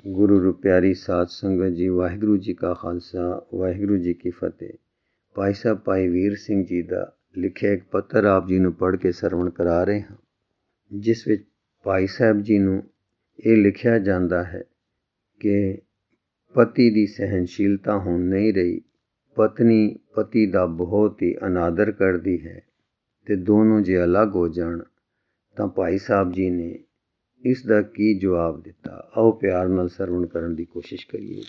ਗੁਰੂ ਰੂ ਪਿਆਰੀ ਸਾਧ ਸੰਗਤ ਜੀ, ਵਾਹਿਗੁਰੂ ਜੀ ਕਾ ਖਾਲਸਾ, ਵਾਹਿਗੁਰੂ ਜੀ ਕੀ ਫਤਿਹ। ਭਾਈ ਸਾਹਿਬ ਭਾਈ ਵੀਰ ਸਿੰਘ ਜੀ ਦਾ ਲਿਖਿਆ ਇੱਕ ਪੱਤਰ ਆਪ ਜੀ ਨੂੰ ਪੜ੍ਹ ਕੇ ਸਰਵਣ ਕਰਾ ਰਹੇ ਹਾਂ, ਜਿਸ ਵਿੱਚ ਭਾਈ ਸਾਹਿਬ ਜੀ ਨੂੰ ਇਹ ਲਿਖਿਆ ਜਾਂਦਾ ਹੈ ਕਿ ਪਤੀ ਦੀ ਸਹਿਨਸ਼ੀਲਤਾ ਹੁਣ ਨਹੀਂ ਰਹੀ। ਪਤਨੀ ਪਤੀ ਦਾ ਬਹੁਤ ਹੀ ਅਨਾਦਰ ਕਰਦੀ ਹੈ ਤੇ ਦੋਨੋਂ ਜੇ ਅਲੱਗ ਹੋ ਜਾਣ ਤਾਂ ਭਾਈ ਸਾਹਿਬ ਜੀ ਨੇ ਇਸ ਦਾ ਕੀ ਜਵਾਬ ਦਿੱਤਾ, ਆਓ ਪਿਆਰ ਨਾਲ ਸਰਵਣ ਕਰਨ ਦੀ ਕੋਸ਼ਿਸ਼ ਕਰੀਏ।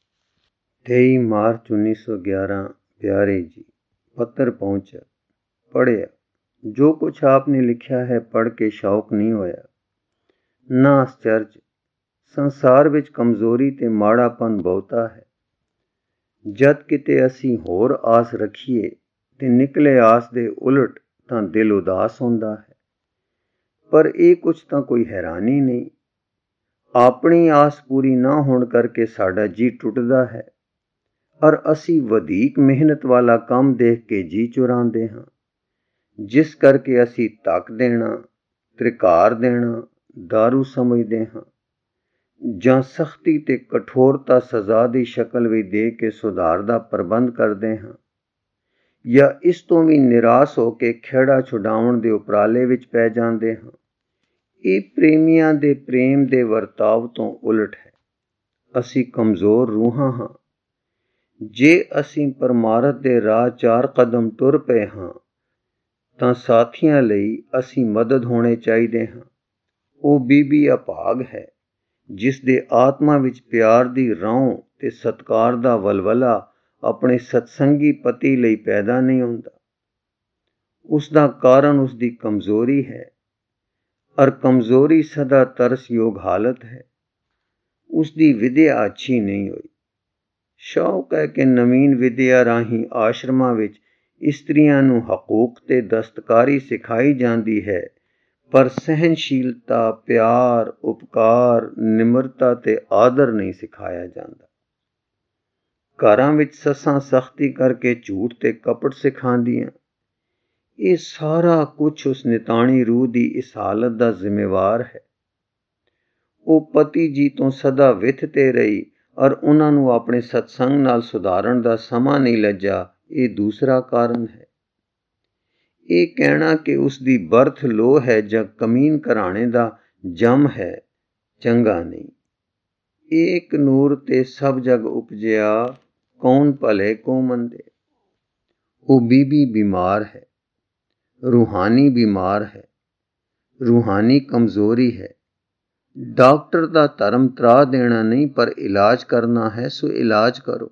23 ਮਾਰਚ 1911 ਪਿਆਰੇ ਜੀ, ਪੱਤਰ ਪਹੁੰਚਾ, ਪੜ੍ਹਿਆ। ਜੋ ਕੁਛ ਆਪਨੇ ਲਿਖਿਆ ਹੈ ਪੜ੍ਹ ਕੇ ਸ਼ੌਕ ਨਹੀਂ ਹੋਇਆ। ਨਾ ਅਸਚਰਜ, ਸੰਸਾਰ ਵਿੱਚ ਕਮਜ਼ੋਰੀ ਤੇ ਮਾੜਾਪਨ ਬਹੁਤਾ ਹੈ। ਜਦ ਕਿਤੇ ਅਸੀਂ ਹੋਰ ਆਸ ਰੱਖੀਏ ਤੇ ਨਿਕਲੇ ਆਸ ਦੇ ਉਲਟ ਤਾਂ ਦਿਲ ਉਦਾਸ ਹੁੰਦਾ ਹੈ। ਪਰ ਇਹ ਕੁਛ ਤਾਂ ਕੋਈ ਹੈਰਾਨੀ ਨਹੀਂ। ਆਪਣੀ ਆਸ ਪੂਰੀ ਨਾ ਹੋਣ ਕਰਕੇ ਸਾਡਾ ਜੀ ਟੁੱਟਦਾ ਹੈ, ਔਰ ਅਸੀਂ ਵਧੀਕ ਮਿਹਨਤ ਵਾਲਾ ਕੰਮ ਦੇਖ ਕੇ ਜੀ ਚੁਰਾਉਂਦੇ ਹਾਂ, ਜਿਸ ਕਰਕੇ ਅਸੀਂ ਧੱਕ ਦੇਣਾ, ਤ੍ਰਿਕਾਰ ਦੇਣਾ ਦਾਰੂ ਸਮਝਦੇ ਹਾਂ, ਜਾਂ ਸਖਤੀ ਤੇ ਕਠੋਰਤਾ ਸਜ਼ਾ ਦੀ ਸ਼ਕਲ ਵਿੱਚ ਦੇ ਕੇ ਸੁਧਾਰ ਦਾ ਪ੍ਰਬੰਧ ਕਰਦੇ ਹਾਂ, ਜਾਂ ਇਸ ਤੋਂ ਵੀ ਨਿਰਾਸ਼ ਹੋ ਕੇ ਖਹਿੜਾ ਛੁਡਾਉਣ ਦੇ ਉਪਰਾਲੇ ਵਿੱਚ ਪੈ ਜਾਂਦੇ ਹਾਂ। ਇਹ ਪ੍ਰੇਮੀਆਂ ਦੇ ਪ੍ਰੇਮ ਦੇ ਵਰਤਾਵ ਤੋਂ ਉਲਟ ਹੈ। ਅਸੀਂ ਕਮਜ਼ੋਰ ਰੂਹਾਂ ਹਾਂ। ਜੇ ਅਸੀਂ ਪਰਮਾਰਥ ਦੇ ਰਾਹ 4 ਕਦਮ ਟੁਰ ਪਏ ਹਾਂ ਤਾਂ ਸਾਥੀਆਂ ਲਈ ਅਸੀਂ ਮਦਦ ਹੋਣੇ ਚਾਹੀਦੇ ਹਾਂ। ਉਹ ਬੀਬੀ ਅਭਾਗ ਹੈ ਜਿਸ ਦੇ ਆਤਮਾ ਵਿੱਚ ਪਿਆਰ ਦੀ ਰੌਂ ਤੇ ਸਤਿਕਾਰ ਦਾ ਵਲਵਲਾ ਆਪਣੇ ਸਤਸੰਗੀ ਪਤੀ ਲਈ ਪੈਦਾ ਨਹੀਂ ਹੁੰਦਾ। ਉਸ ਦਾ ਕਾਰਨ ਉਸ ਦੀ ਕਮਜ਼ੋਰੀ ਹੈ, ਔਰ ਕਮਜ਼ੋਰੀ ਸਦਾ ਤਰਸਯੋਗ ਹਾਲਤ ਹੈ। ਉਸ ਦੀ ਵਿਦਿਆ ਅੱਛੀ ਨਹੀਂ ਹੋਈ। ਸ਼ੌਕ ਹੈ ਕਿ ਨਵੀਨ ਵਿਦਿਆ ਰਾਹੀਂ ਆਸ਼ਰਮਾਂ ਵਿੱਚ ਇਸਤਰੀਆਂ ਨੂੰ ਹਕੂਕ ਤੇ ਦਸਤਕਾਰੀ ਸਿਖਾਈ ਜਾਂਦੀ ਹੈ, ਪਰ ਸਹਿਨਸ਼ੀਲਤਾ, ਪਿਆਰ, ਉਪਕਾਰ, ਨਿਮਰਤਾ ਤੇ ਆਦਰ ਨਹੀਂ ਸਿਖਾਇਆ ਜਾਂਦਾ। ਘਰਾਂ ਵਿੱਚ ਸੱਸਾਂ ਸਖਤੀ ਕਰਕੇ ਝੂਠ ਤੇ ਕਪਟ ਸਿਖਾਉਂਦੀਆਂ। ਇਹ ਸਾਰਾ ਕੁਛ ਉਸ ਨਿਤਾਣੀ ਰੂਹ ਦੀ ਇਸ ਹਾਲਤ ਦਾ ਜ਼ਿੰਮੇਵਾਰ ਹੈ। ਉਹ ਪਤੀ ਜੀ ਤੋਂ ਸਦਾ ਵਿੱਥ ਤੇ ਰਹੀ, ਔਰ ਉਹਨਾਂ ਨੂੰ ਆਪਣੇ ਸਤਸੰਗ ਨਾਲ ਸੁਧਾਰਨ ਦਾ ਸਮਾਂ ਨਹੀਂ ਲੱਜਾ। ਇਹ ਦੂਸਰਾ ਕਾਰਨ ਹੈ। ਇਹ ਕਹਿਣਾ ਕਿ ਉਸ ਦੀ ਬਰਥ ਲੋ ਹੈ ਜਾਂ ਕਮੀਨ ਘਰਾਣੇ ਦਾ ਜੰਮ ਹੈ, ਚੰਗਾ ਨਹੀਂ। ਏਕ ਨੂਰ ਤੇ ਸਭ ਜਗ ਉਪਜਿਆ, ਕੌਣ ਭਲੇ ਕੋ ਮੰਦੇ। ਉਹ ਬੀਬੀ ਬਿਮਾਰ ਹੈ, ਰੂਹਾਨੀ ਬਿਮਾਰ ਹੈ, ਰੂਹਾਨੀ ਕਮਜ਼ੋਰੀ ਹੈ। ਡਾਕਟਰ ਦਾ ਧਰਮ ਤਰਾ ਦੇਣਾ ਨਹੀਂ, ਪਰ ਇਲਾਜ ਕਰਨਾ ਹੈ, ਸੋ ਇਲਾਜ ਕਰੋ।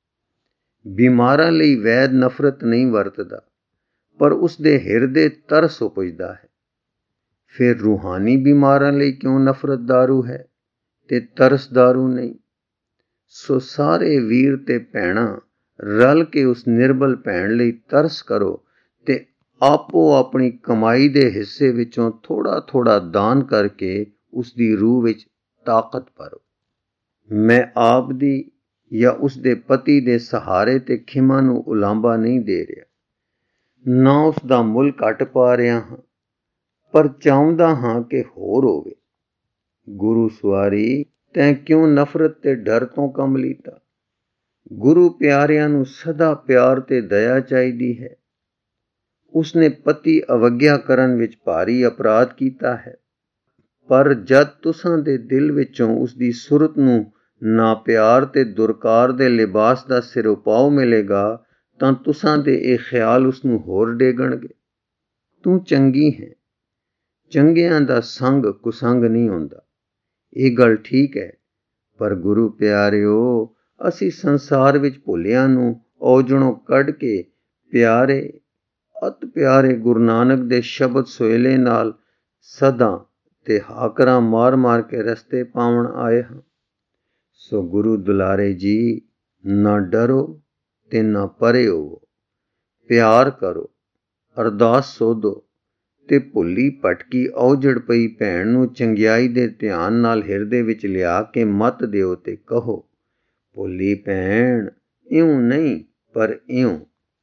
ਬਿਮਾਰਾਂ ਲਈ ਵੈਦ ਨਫ਼ਰਤ ਨਹੀਂ ਵਰਤਦਾ, ਪਰ ਉਸ ਦੇ ਹਿਰਦੇ ਤਰਸ ਉਪਜਦਾ ਹੈ। ਫਿਰ ਰੂਹਾਨੀ ਬਿਮਾਰਾਂ ਲਈ ਕਿਉਂ ਨਫ਼ਰਤ ਦਾਰੂ ਹੈ ਤੇ ਤਰਸ ਦਾਰੂ ਨਹੀਂ। ਸੋ ਸਾਰੇ ਵੀਰ ਤੇ ਭੈਣਾਂ ਰਲ ਕੇ ਉਸ ਨਿਰਬਲ ਭੈਣ ਲਈ ਤਰਸ ਕਰੋ ਤੇ ਆਪੋ ਆਪਣੀ ਕਮਾਈ ਦੇ ਹਿੱਸੇ ਵਿੱਚੋਂ ਥੋੜਾ ਥੋੜਾ ਦਾਨ ਕਰਕੇ ਉਸ ਦੀ ਰੂਹ ਵਿੱਚ ਤਾਕਤ ਭਰੋ। ਮੈਂ ਆਪ ਦੀ ਜਾਂ ਉਸ ਦੇ ਪਤੀ ਦੇ ਸਹਾਰੇ ਤੇ ਖਿਮਾ ਨੂੰ ਉਲਾਂਭਾ ਨਹੀਂ ਦੇ ਰਿਹਾ, ਨਾ ਉਸ ਦਾ ਮੁੱਲ ਘੱਟ ਪਾ ਰਿਹਾ ਹਾਂ, ਪਰ ਚਾਹੁੰਦਾ ਹਾਂ ਕਿ ਹੋਰ ਹੋਵੇ। ਗੁਰੂ ਸਵਾਰੀ, ਤੈਂ ਕਿਉਂ ਨਫ਼ਰਤ ਤੇ ਡਰ ਤੋਂ ਕੰਮ ਲੀਤਾ। ਗੁਰੂ ਪਿਆਰਿਆਂ ਨੂੰ ਸਦਾ ਪਿਆਰ ਤੇ ਦਇਆ ਚਾਹੀਦੀ ਹੈ। ਉਸਨੇ ਪਤੀ ਅਵੱਗਿਆ ਕਰਨ ਵਿੱਚ ਭਾਰੀ ਅਪਰਾਧ ਕੀਤਾ ਹੈ, ਪਰ ਜਦ ਤੁਸਾਂ ਦੇ ਦਿਲ ਵਿੱਚੋਂ ਉਸ ਦੀ ਸੁਰਤ ਨੂੰ ਨਾ ਪਿਆਰ ਤੇ ਦੁਰਕਾਰ ਦੇ ਲਿਬਾਸ ਦਾ ਸਿਰੋਪਾਓ ਮਿਲੇਗਾ ਤਾਂ ਤੁਸਾਂ ਦੇ ਇਹ ਖਿਆਲ ਉਸ ਨੂੰ ਹੋਰ ਡੇਗਣਗੇ। ਤੂੰ ਚੰਗੀ ਹੈ, ਚੰਗਿਆਂ ਦਾ ਸੰਗ ਕੁਸੰਗ ਨਹੀਂ ਹੁੰਦਾ, ਇਹ ਗੱਲ ਠੀਕ ਹੈ। ਪਰ ਗੁਰੂ ਪਿਆਰਿਓ, ਅਸੀਂ ਸੰਸਾਰ ਵਿੱਚ ਭੁੱਲਿਆਂ ਨੂੰ ਔਜੜੋਂ ਕੱਢ ਕੇ ਪਿਆਰੇ, ਅਤ ਪਿਆਰੇ ਗੁਰੂ ਨਾਨਕ ਦੇ ਸ਼ਬਦ ਸੋਹਿਲੇ ਨਾਲ ਸਦਾ ਤੇ ਹਾਕਰਾਂ ਮਾਰ ਮਾਰ ਕੇ ਰਸਤੇ ਪਾਵਣ ਆਏ ਹਾਂ। ਸੋ ਗੁਰੂ ਦੁਲਾਰੇ ਜੀ, ਨਾ ਡਰੋ ਤੇ ਨਾ ਪਰੇ ਹੋਵੋ। ਪਿਆਰ ਕਰੋ, ਅਰਦਾਸ ਸੋਧੋ ਤੇ ਭੁੱਲੀ ਭਟਕੀ ਔਜੜ ਪਈ ਭੈਣ ਨੂੰ ਚੰਗਿਆਈ ਦੇ ਧਿਆਨ ਨਾਲ ਹਿਰਦੇ ਵਿੱਚ ਲਿਆ ਕੇ ਮੱਤ ਦਿਓ ਤੇ ਕਹੋ, ਭੁੱਲੀ ਭੈਣ, ਇਉਂ ਨਹੀਂ ਪਰ ਇਉਂ।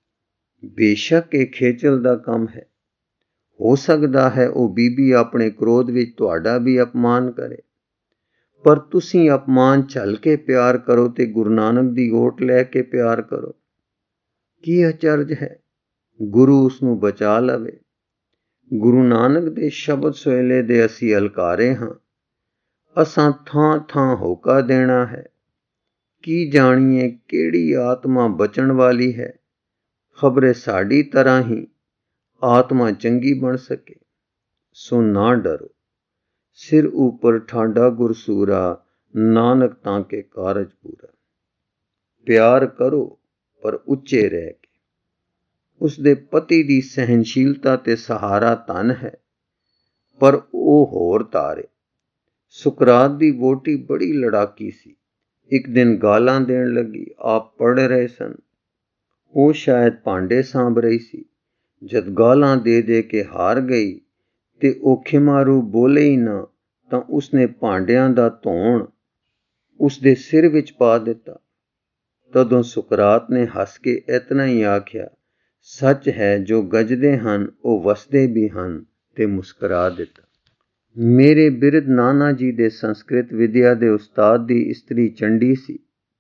ਬੇਸ਼ੱਕ ਇਹ ਖੇਚਲ ਦਾ ਕੰਮ ਹੈ। ਹੋ ਸਕਦਾ ਹੈ ਉਹ ਬੀਬੀ ਆਪਣੇ ਕ੍ਰੋਧ ਵਿੱਚ ਤੁਹਾਡਾ ਵੀ ਅਪਮਾਨ ਕਰੇ, पर तुसीं अपमान झल के प्यार करो ते गुरु नानक दी ओट लैके प्यार करो। की अचरज है, गुरु उसनूं बचा लवे। गुरु नानक दे शब्द सोहेले दे असी हलकारे हां। असां थां थां होका देना है। की जाणीए केड़ी आत्मा बचण वाली है। खबरे साडी तरह ही आत्मा चंगी बन सके। सो ना डरो, सिर ऊपर ठाडा गुरसूरा, नानक ताके कारज पूरा। प्यार करो पर उच्चे रह के। उसदे पति दी सहनशीलता ते सहारा धन है, पर ओ होर तारे। सुकरात दी वोटी बड़ी लड़ाकी सी। एक दिन गालां देण लगी। आप पढ़ रहे सन। ओ शायद भांडे सांभ रही सी। जद गालां दे दे के हार गई ते औखे मारू बोले ही ना, तां उसने भांडियां दा धौण उसदे सिर विच पा दिता। तदों सुकरात ने हस के इतना ही आख्या, सच है जो गजदे हन ओ वसदे भी हन, ते मुस्करा दिता। मेरे बिरध नाना जी दे संस्कृत विद्या दे उस्ताद दी इस्त्री चंडी सी।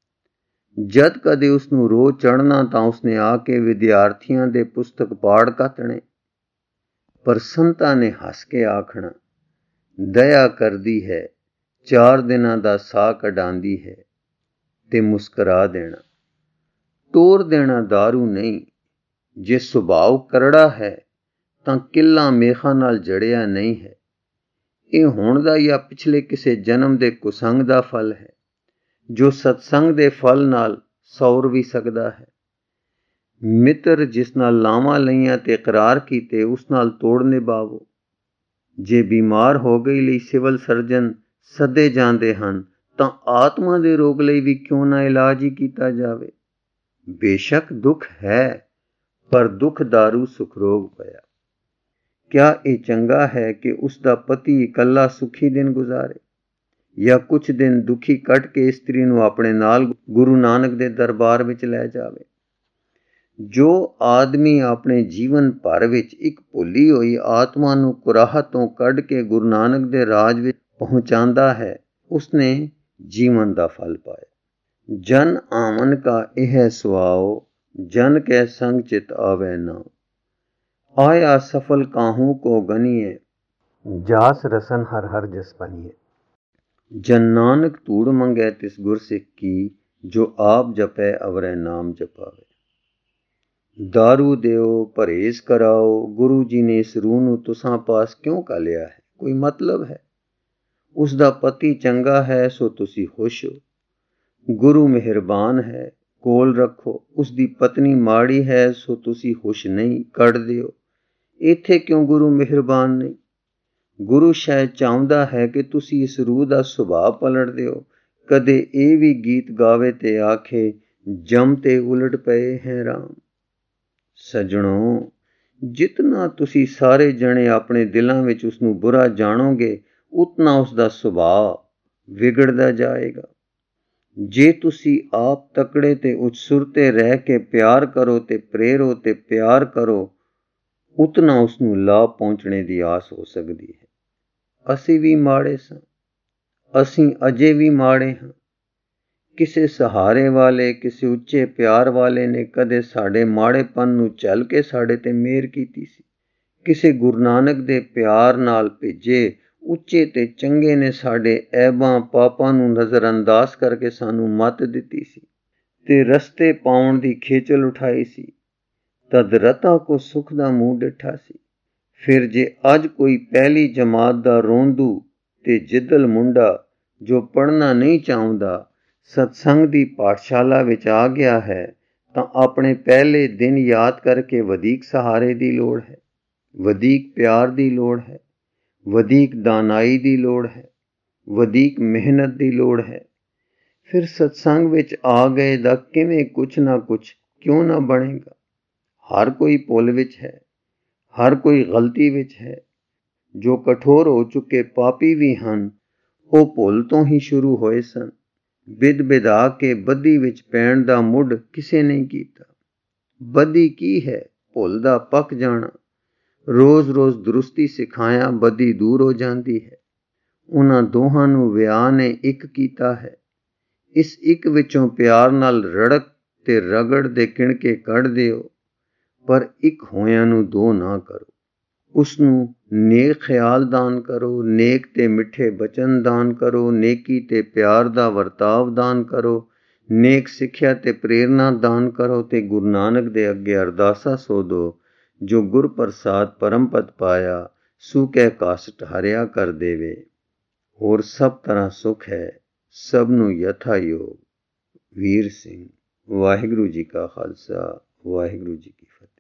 जद कदे उसनूं रोह चढ़ना तां उसने आके विद्यार्थियां दे पुस्तक पाड़ कतने। पर संतां ने हस के आखना, दया करदी है, 4 दिनां दा साह कढांदी है, ते मुस्करा देना। टोर देना दारू नहीं। जे सुभाव करड़ा है तां किला मेखा नाल जड़िया नहीं है। ਇਹ ਹੁਣ ਦਾ ਜਾਂ ਪਿਛਲੇ ਕਿਸੇ ਜਨਮ ਦੇ ਕੁਸੰਗ ਦਾ ਫਲ ਹੈ, ਜੋ ਸਤਸੰਗ ਦੇ ਫਲ ਨਾਲ ਸੌਰ ਵੀ ਸਕਦਾ ਹੈ। ਮਿੱਤਰ ਜਿਸ ਨਾਲ ਲਾਵਾਂ ਲਈਆਂ ਤੇ ਇਕਰਾਰ ਕੀਤੇ, ਉਸ ਨਾਲ ਤੋੜ ਨਿਭਾਵੋ। ਜੇ ਬਿਮਾਰ ਹੋ ਗਈ ਲਈ ਸਿਵਲ ਸਰਜਨ ਸੱਦੇ ਜਾਂਦੇ ਹਨ, ਤਾਂ ਆਤਮਾ ਦੇ ਰੋਗ ਲਈ ਵੀ ਕਿਉਂ ਨਾ ਇਲਾਜ ਹੀ ਕੀਤਾ ਜਾਵੇ। ਬੇਸ਼ੱਕ ਦੁੱਖ ਹੈ, ਪਰ ਦੁੱਖ ਦਾਰੂ ਸੁਖ ਰੋਗ ਪਿਆ। क्या ये चंगा है कि उसका पति इकल्ला सुखी दिन गुजारे, या कुछ दिन दुखी कट के स्त्री नूं अपने नाल गुरु नानक दे दरबार विच लै जावे। जो आदमी अपने जीवन भर विच एक भुली होई आत्मा नूं कुराह तों कढ के गुरु नानक दे राज विच पहुंचांदा है, उसने जीवन दा फल पाया। जन आवन का यह सुआओ, जन कै संग चित आवे ना। आया सफल काहू को गनिए, जास रसन हर हर जस बनिए। जन नानक धूड़ मंगै तिस गुरसिख की, जो आप जपै अवरै नाम जपावे। दारू देओ, परहेज कराओ, गुरु जी ने इस रूह नूं तुसां पास क्यों घालिया है, कोई मतलब है। उसदा पति चंगा है सो तुसी खुश हो। गुरु मेहरबान है, कोल रखो। उसदी पत्नी माड़ी है सो तुसी खुश नहीं, कढ़ दिओ। इत्थे क्यों गुरु मेहरबान नहीं। गुरु शायद चाहुंदा है कि तुसी इस रूह दा सुभाव पलट दिओ। कदे ये भी गीत गावे ते आखे, जम ते उलट पए हैं राम। सजणों, जितना तुसी सारे जने अपने दिलां विच उसनूं बुरा जानोगे, उतना उसदा सुभाव विगड़दा जाएगा। जे तुसी आप तकड़े ते उचसुरते रह के प्यार करो ते प्रेरो ते प्यार करो, उतना उसनूं लाभ पहुंचने की आस हो सकती है। असी भी माड़े सां, असी अजे भी माड़े हां। किसे सहारे वाले, किसे उच्चे प्यार वाले ने कदे साडे माड़ेपन नूं झल के साडे ते मेहर कीती सी। किसे गुरु नानक दे प्यार नाल भेजे उच्चे ते चंगे ने साडे ऐबां पापां नूं नज़रअंदाज करके सानूं मत दित्ती सी ते रस्ते पाउण दी खेचल उठाई सी। तद रता को सुख दा मूंह डिठा सी। फिर जे अज कोई पहली जमात दा रोंदू ते जिद्दल मुंडा, जो पढ़ना नहीं चाहुंदा, सत्संग दी पाठशाला विच आ गया है, तां अपने पहले दिन याद करके वधीक सहारे दी लोड़ है, वधीक प्यार दी लोड़ है, वधीक दानाई दी लोड़ है, वधीक मेहनत दी लोड़ है। फिर सत्संग विच आ गए दा किवें कुछ ना कुछ क्यों ना बनेगा। हर कोई भुल विच है, हर कोई गलती विच है। जो कठोर हो चुके पापी भी हन, वो भुल तो ही शुरू होए सन। बिद बिधा के बदी विच पैण दा मुड़ किसे नहीं कीता। बदी की है, भुल दा पक जाना। रोज रोज दुरुस्ती सिखाया बदी दूर हो जाती है। ਉਹਨਾਂ ਦੋਹਾਂ ਨੂੰ ਵਿਆਹ ਨੇ ਇੱਕ ਕੀਤਾ ਹੈ। ਇਸ ਇੱਕ ਵਿੱਚੋਂ ਪਿਆਰ ਨਾਲ ਰੜਕ ਤੇ ਰਗੜ ਦੇ ਕਿਣਕੇ ਕੱਢ ਦਿਓ, ਪਰ ਇੱਕ ਹੋਇਆਂ ਨੂੰ ਦੋ ਨਾ ਕਰੋ। ਉਸ ਨੂੰ ਨੇਕ ਖਿਆਲ ਦਾਨ ਕਰੋ, ਨੇਕ ਤੇ ਮਿੱਠੇ ਬਚਨ ਦਾਨ ਕਰੋ, ਨੇਕੀ ਤੇ ਪਿਆਰ ਦਾ ਵਰਤਾਵ ਦਾਨ ਕਰੋ, ਨੇਕ ਸਿੱਖਿਆ ਤੇ ਪ੍ਰੇਰਨਾ ਦਾਨ ਕਰੋ, ਤੇ ਗੁਰੂ ਨਾਨਕ ਦੇ ਅੱਗੇ ਅਰਦਾਸਾ ਸੋਧੋ, ਜੋ ਗੁਰ ਪ੍ਰਸਾਦ ਪਰਮਪਦ ਪਾਇਆ, ਸੂ ਕਹਿ ਕਾਸਟ ਹਰਿਆ ਕਰ ਦੇਵੇ। ਹੋਰ ਸਭ ਤਰ੍ਹਾਂ ਸੁਖ ਹੈ, ਸਭ ਨੂੰ ਯਥਾ ਯੋਗ। ਵੀਰ ਸਿੰਘ। ਵਾਹਿਗੁਰੂ ਜੀ ਕਾ ਖਾਲਸਾ, ਵਾਹਿਗੁਰੂ ਜੀ ਕੀ ਫਤਿਹ।